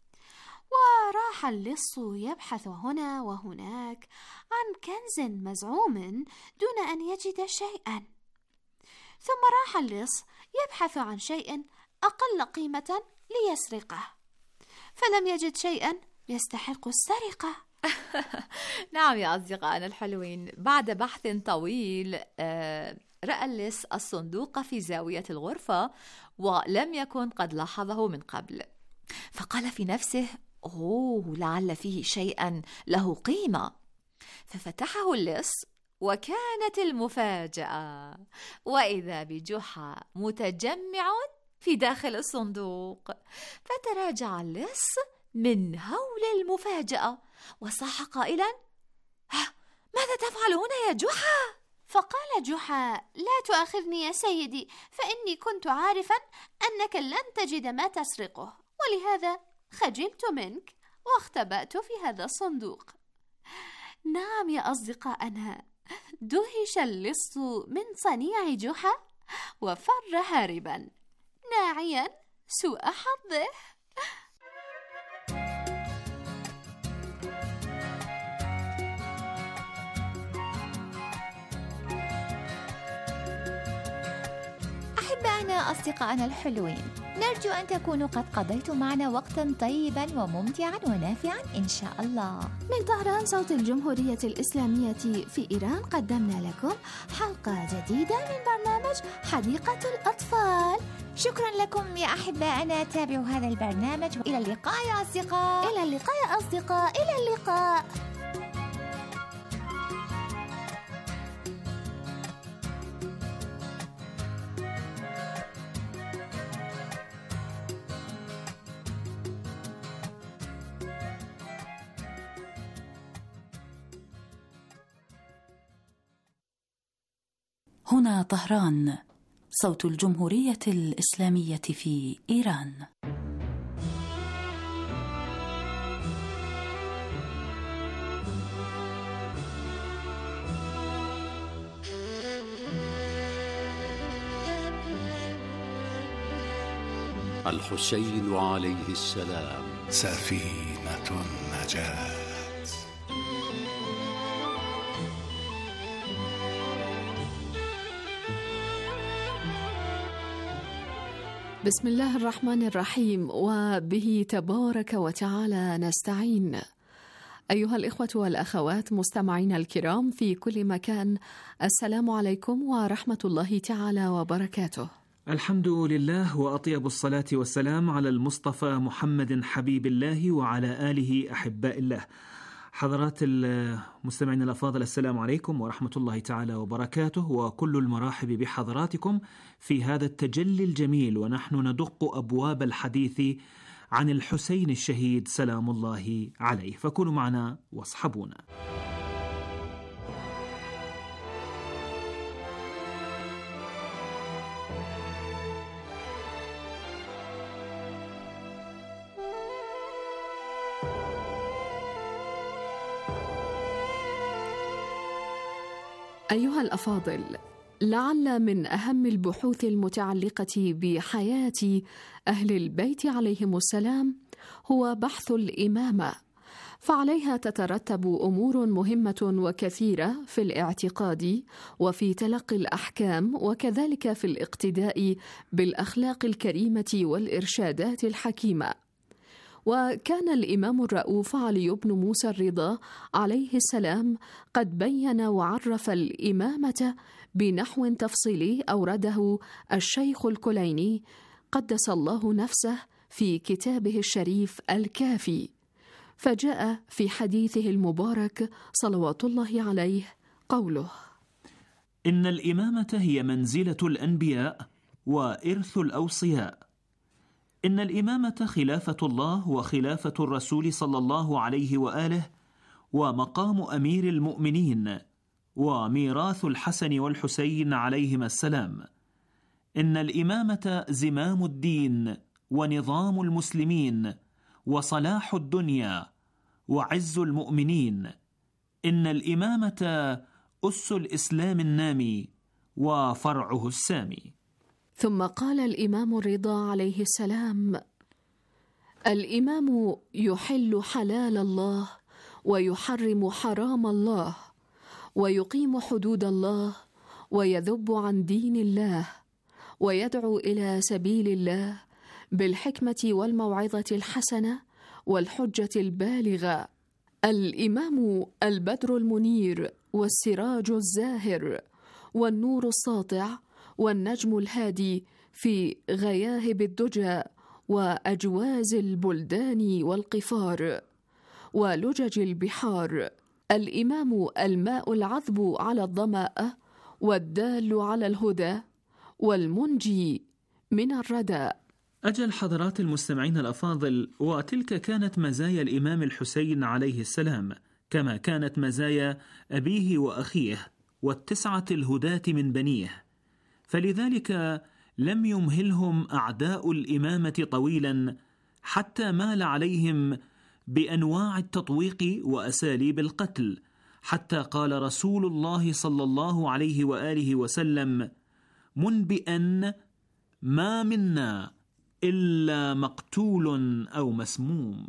وراح اللص يبحث هنا وهناك عن كنز مزعوم دون أن يجد شيئا، ثم راح اللص يبحث عن شيء أقل قيمة ليسرقه، فلم يجد شيئا يستحق السرقة. نعم يا أصدقائنا الحلوين، بعد بحث طويل آه رأى اللص الصندوق في زاوية الغرفة ولم يكن قد لاحظه من قبل، فقال في نفسه: أوه، لعل فيه شيئا له قيمة. ففتحه اللص وكانت المفاجأة، وإذا بجحا متجمع في داخل الصندوق. فتراجع اللص من هول المفاجأة وصاح قائلا: ماذا تفعل هنا يا جحا؟ فقال جحا: لا تؤاخذني يا سيدي، فإني كنت عارفا أنك لن تجد ما تسرقه، ولهذا خجلت منك واختبأت في هذا الصندوق. نعم يا أصدقائنا، دهش اللص من صنيع جحا وفر هاربا، ناعيا سوء حظه. أحبائنا أصدقائنا الحلوين، نرجو أن تكونوا قد قضيتم معنا وقتا طيبا وممتعا ونافعا إن شاء الله. من طهران صوت الجمهورية الإسلامية في إيران قدمنا لكم حلقة جديدة من برنامج حديقة الأطفال. شكرا لكم يا أحبائنا، تابعوا هذا البرنامج، وإلى اللقاء يا أصدقاء. إلى اللقاء يا أصدقاء، إلى اللقاء. هنا طهران، صوت الجمهورية الإسلامية في إيران. الحسين عليه السلام سفينة النجاة. بسم الله الرحمن الرحيم، وبه تبارك وتعالى نستعين. أيها الإخوة والأخوات مستمعين الكرام في كل مكان، السلام عليكم ورحمة الله تعالى وبركاته. الحمد لله، وأطيب الصلاة والسلام على المصطفى محمد حبيب الله وعلى آله أحباء الله. حضرات المستمعين الأفاضل، السلام عليكم ورحمة الله تعالى وبركاته، وكل المراحب بحضراتكم في هذا التجلي الجميل، ونحن ندق أبواب الحديث عن الحسين الشهيد سلام الله عليه، فكونوا معنا واصحبونا. أيها الأفاضل، لعل من أهم البحوث المتعلقة بحياة أهل البيت عليهم السلام هو بحث الإمامة، فعليها تترتب أمور مهمة وكثيرة في الاعتقاد وفي تلقي الأحكام، وكذلك في الاقتداء بالأخلاق الكريمة والإرشادات الحكيمة. وكان الإمام الرؤوف علي بن موسى الرضا عليه السلام قد بين وعرف الإمامة بنحو تفصيلي أورده الشيخ الكليني قدس الله نفسه في كتابه الشريف الكافي، فجاء في حديثه المبارك صلوات الله عليه قوله: إن الإمامة هي منزلة الأنبياء وإرث الأوصياء. إن الإمامة خلافة الله وخلافة الرسول صلى الله عليه وآله، ومقام أمير المؤمنين، وميراث الحسن والحسين عليهما السلام. إن الإمامة زمام الدين ونظام المسلمين وصلاح الدنيا وعز المؤمنين. إن الإمامة أس الإسلام النامي وفرعه السامي. ثم قال الإمام الرضا عليه السلام: الإمام يحل حلال الله ويحرم حرام الله ويقيم حدود الله ويذب عن دين الله ويدعو إلى سبيل الله بالحكمة والموعظة الحسنة والحجة البالغة. الإمام البدر المنير والسراج الزاهر والنور الساطع والنجم الهادي في غياهب الدجى وأجواز البلدان والقفار ولجج البحار. الإمام الماء العذب على الظمأ والدال على الهدى والمنجي من الردى. أجل حضرات المستمعين الأفاضل، وتلك كانت مزايا الإمام الحسين عليه السلام، كما كانت مزايا أبيه وأخيه والتسعة الهداة من بنيه. فلذلك لم يمهلهم أعداء الإمامة طويلا حتى مال عليهم بأنواع التطويق وأساليب القتل، حتى قال رسول الله صلى الله عليه وآله وسلم منبئا: ما منا إلا مقتول أو مسموم.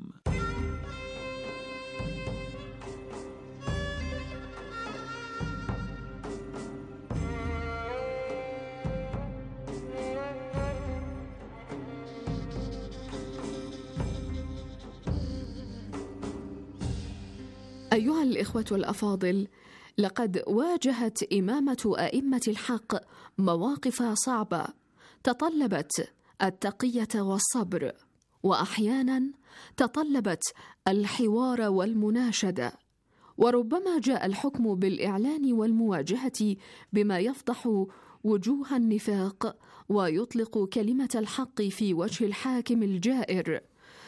أيها الإخوة الأفاضل، لقد واجهت إمامة أئمة الحق مواقف صعبة تطلبت التقية والصبر، وأحيانا تطلبت الحوار والمناشدة، وربما جاء الحكم بالإعلان والمواجهة بما يفضح وجوه النفاق ويطلق كلمة الحق في وجه الحاكم الجائر،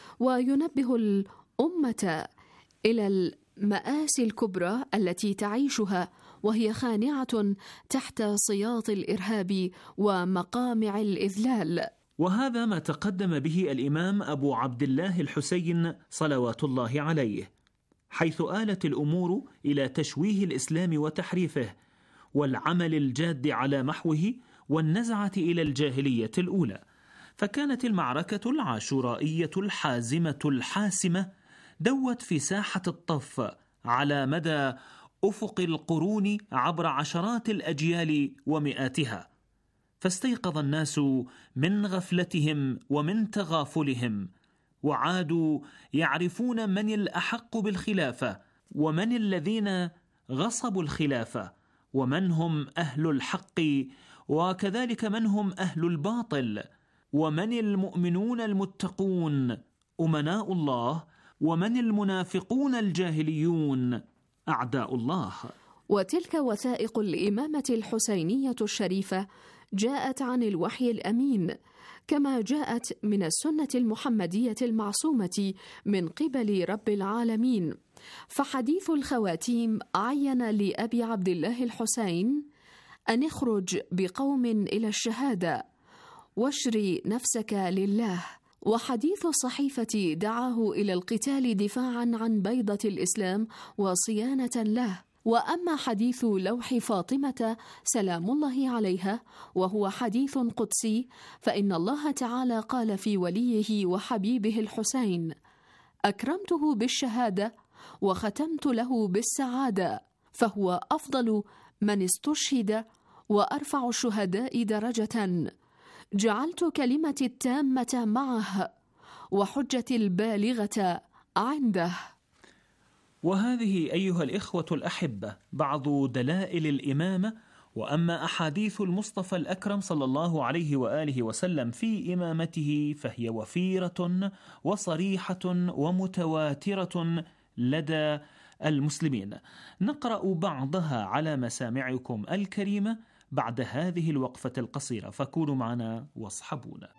وينبه الأمة إلى المآسي الكبرى التي تعيشها وهي خانعة تحت سياط الإرهاب ومقامع الإذلال. وهذا ما تقدم به الإمام أبو عبد الله الحسين صلوات الله عليه، حيث آلت الأمور إلى تشويه الإسلام وتحريفه والعمل الجاد على محوه والنزعة إلى الجاهلية الأولى. فكانت المعركة العاشورائية الحازمة الحاسمة دوت في ساحة الطف على مدى أفق القرون عبر عشرات الأجيال ومئاتها، فاستيقظ الناس من غفلتهم ومن تغافلهم، وعادوا يعرفون من الأحق بالخلافة ومن الذين غصبوا الخلافة، ومن هم أهل الحق وكذلك من هم أهل الباطل، ومن المؤمنون المتقون أمناء الله، ومن المنافقون الجاهليون أعداء الله. وتلك وثائق الإمامة الحسينية الشريفة جاءت عن الوحي الأمين، كما جاءت من السنة المحمدية المعصومة من قبل رب العالمين. فحديث الخواتيم عين لأبي عبد الله الحسين أن اخرج بقوم إلى الشهادة واشري نفسك لله، وحديث الصحيفة دعاه إلى القتال دفاعا عن بيضة الإسلام وصيانة له. وأما حديث لوح فاطمة سلام الله عليها وهو حديث قدسي، فإن الله تعالى قال في وليه وحبيبه الحسين: أكرمته بالشهادة وختمت له بالسعادة، فهو أفضل من استشهد وأرفع الشهداء درجة، جعلت كلمتي التامة معه وحجتي البالغة عنده. وهذه أيها الإخوة الأحبة بعض دلائل الإمامة وأما أحاديث المصطفى الأكرم صلى الله عليه وآله وسلم في إمامته فهي وفيرة وصريحة ومتواترة لدى المسلمين. نقرأ بعضها على مسامعكم الكريمة بعد هذه الوقفة القصيرة، فكونوا معنا واصحبونا.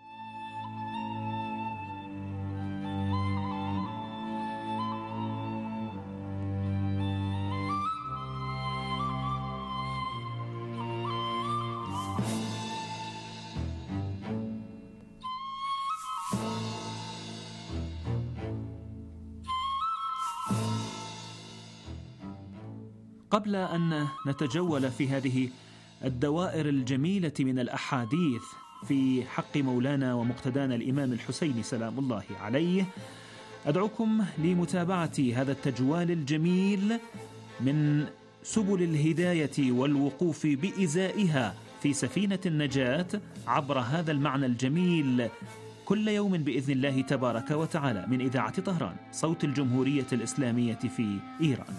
قبل أن نتجول في هذه الدوائر الجميلة من الأحاديث في حق مولانا ومقتدانا الإمام الحسين سلام الله عليه، أدعوكم لمتابعة هذا التجوال الجميل من سبل الهداية والوقوف بإزائها في سفينة النجاة عبر هذا المعنى الجميل كل يوم بإذن الله تبارك وتعالى من إذاعة طهران صوت الجمهورية الإسلامية في إيران.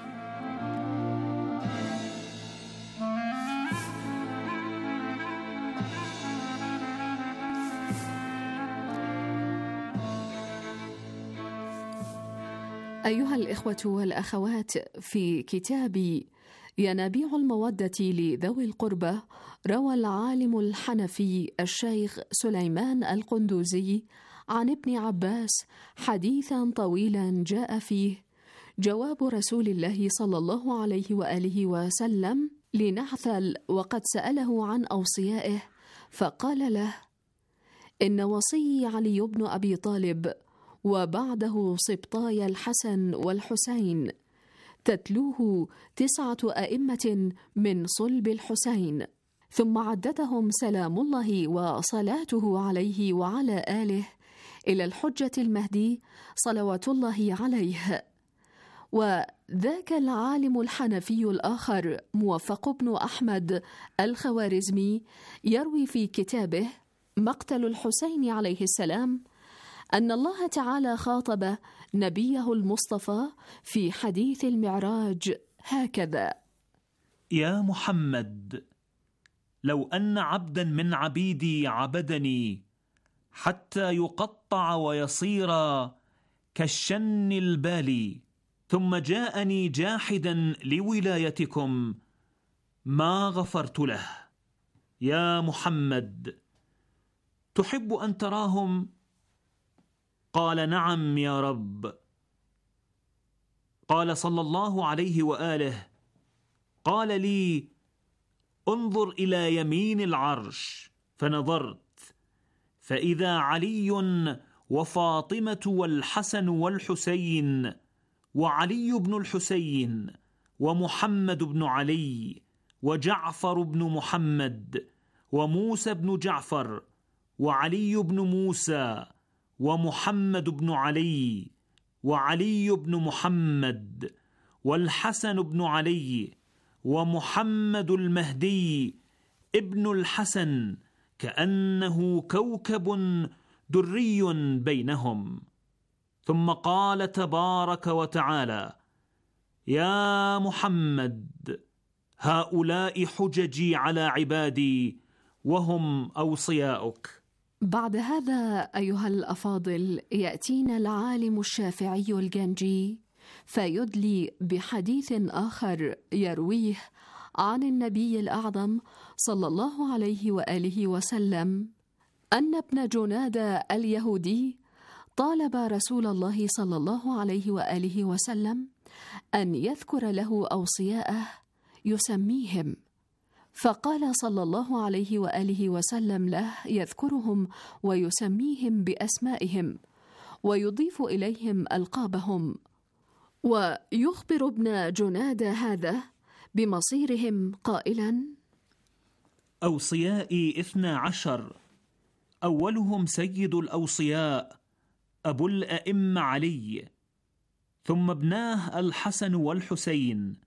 أيها الإخوة والأخوات، في كتاب ينابيع المودة لذوي القربى روى العالم الحنفي الشيخ سليمان القندوزي عن ابن عباس حديثا طويلا جاء فيه جواب رسول الله صلى الله عليه وآله وسلم لنعثل وقد سأله عن أوصيائه، فقال له: إن وصي علي بن أبي طالب، وبعده سبطاي الحسن والحسين، تتلوه تسعة أئمة من صلب الحسين. ثم عددهم سلام الله وصلاته عليه وعلى آله إلى الحجة المهدي صلوات الله عليه. وذاك العالم الحنفي الآخر موفق بن أحمد الخوارزمي يروي في كتابه مقتل الحسين عليه السلام أن الله تعالى خاطب نبيه المصطفى في حديث المعراج هكذا: يا محمد، لو أن عبدا من عبيدي عبدني حتى يقطع ويصير كالشن البالي، ثم جاءني جاحدا لولايتكم ما غفرت له. يا محمد، تحب أن تراهم؟ قال: نعم يا رب. قال صلى الله عليه وآله: قال لي: انظر إلى يمين العرش، فنظرت فإذا علي وفاطمة والحسن والحسين وعلي بن الحسين ومحمد بن علي وجعفر بن محمد وموسى بن جعفر وعلي بن موسى ومحمد بن علي وعلي بن محمد والحسن بن علي ومحمد المهدي ابن الحسن، كأنه كوكب دري بينهم. ثم قال تبارك وتعالى: يا محمد، هؤلاء حججي على عبادي وهم أوصياؤك. بعد هذا أيها الأفاضل يأتينا العالم الشافعي الجنجي فيدلي بحديث آخر يرويه عن النبي الأعظم صلى الله عليه وآله وسلم أن ابن جنادة اليهودي طالب رسول الله صلى الله عليه وآله وسلم أن يذكر له أوصياءه يسميهم، فقال صلى الله عليه وآله وسلم له يذكرهم ويسميهم بأسمائهم ويضيف إليهم ألقابهم، ويخبر ابن جنادة هذا بمصيرهم قائلا: أوصيائي اثنا عشر، أولهم سيد الأوصياء أبو الأئمة علي، ثم ابناه الحسن والحسين،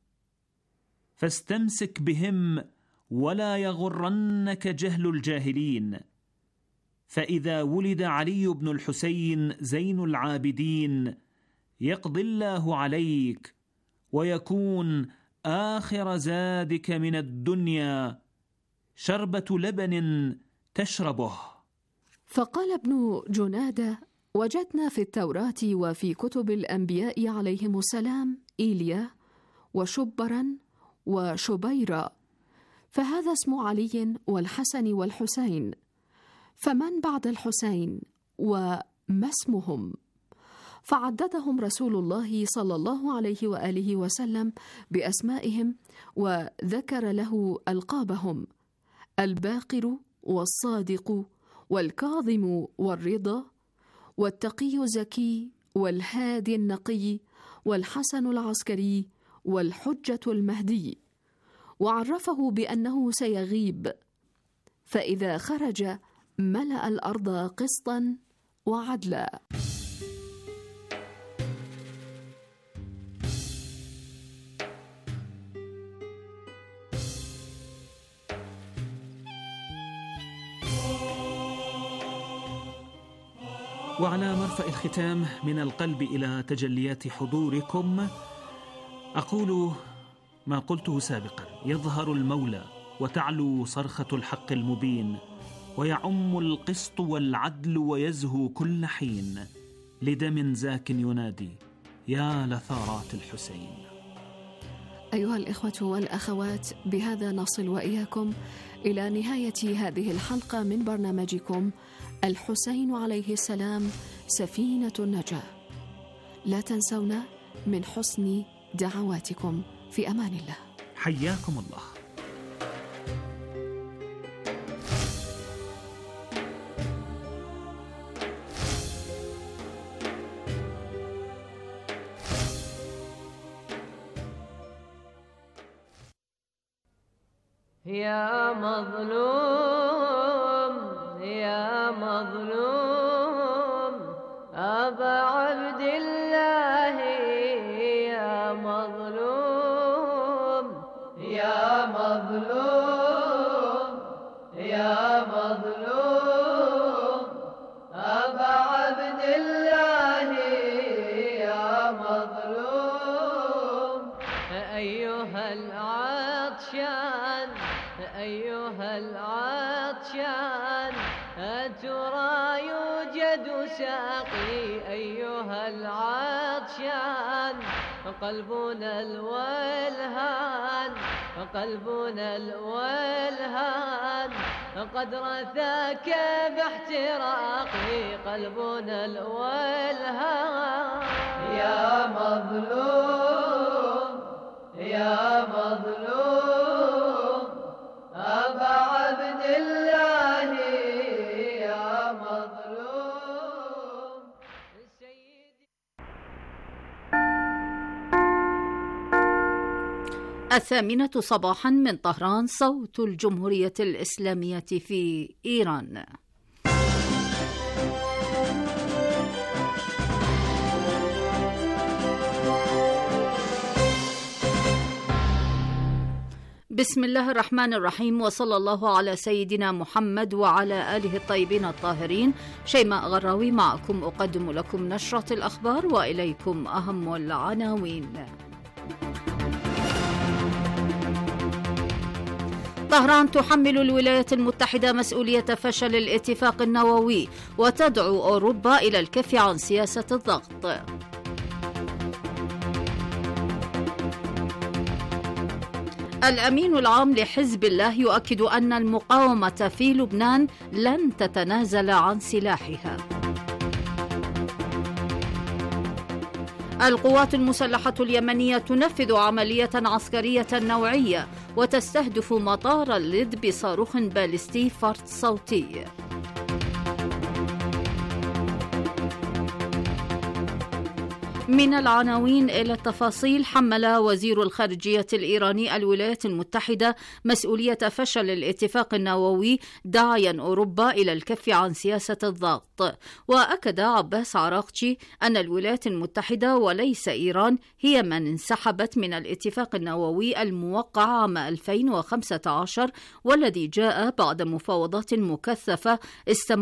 فاستمسك بهم ولا يغرنك جهل الجاهلين، فإذا ولد علي بن الحسين زين العابدين يقضي الله عليك ويكون آخر زادك من الدنيا شربة لبن تشربه. فقال ابن جنادة: وجدنا في التوراة وفي كتب الأنبياء عليهم السلام إيليا وشبرا وشبيرا، فهذا اسم علي والحسن والحسين، فمن بعد الحسين وما اسمهم؟ فعددهم رسول الله صلى الله عليه وآله وسلم بأسمائهم، وذكر له ألقابهم: الباقر والصادق والكاظم والرضا والتقي الزكي والهادي النقي والحسن العسكري والحجة المهدي، وعرفه بأنه سيغيب، فإذا خرج ملأ الأرض قسطا وعدلا. وعلى مرفأ الختام من القلب إلى تجليات حضوركم أقول ما قلته سابقا: يظهر المولى وتعلو صرخة الحق المبين، ويعم القسط والعدل ويزهو كل حين، لدم زاك ينادي: يا لثارات الحسين. أيها الإخوة والأخوات، بهذا نصل وإياكم إلى نهاية هذه الحلقة من برنامجكم الحسين عليه السلام سفينة النجاة. لا تنسونا من حسن دعواتكم. في أمان الله. حياكم الله. يا مظلوم يا مظلوم أبا عبد الله، يا مظلوم يا مظلوم يا مظلوم أبا عبد الله، يا مظلوم. أيها العطشان أيها العطشان أترى يوجد ساقي؟ أيها العطشان قلبنا الولهان قلبنا الولهان قد رثاك باحتراقي، قلبنا الولهان. يا مظلوم يا مظلوم أبا عبد الله، يا مظلوم. الثامنة صباحا من طهران، صوت الجمهورية الإسلامية في إيران. بسم الله الرحمن الرحيم، وصلى الله على سيدنا محمد وعلى آله الطيبين الطاهرين. شيماء غراوي معكم، أقدم لكم نشرة الأخبار وإليكم أهم العناوين. طهران تحمل الولايات المتحدة مسؤولية فشل الاتفاق النووي وتدعو أوروبا إلى الكف عن سياسة الضغط. الأمين العام لحزب الله يؤكد أن المقاومة في لبنان لن تتنازل عن سلاحها. القوات المسلحة اليمنية تنفذ عملية عسكرية نوعية وتستهدف مطار اللد بصاروخ باليستي فرد صوتي. من العناوين إلى التفاصيل. حمل وزير الخارجية الإيراني الولايات المتحدة مسؤولية فشل الاتفاق النووي، داعيا أوروبا إلى الكف عن سياسة الضغط. وأكد عباس عراقچي أن الولايات المتحدة وليس إيران هي من انسحبت من الاتفاق النووي الموقع عام ألفين وخمسة عشر، والذي جاء بعد مفاوضات مكثفة استمرت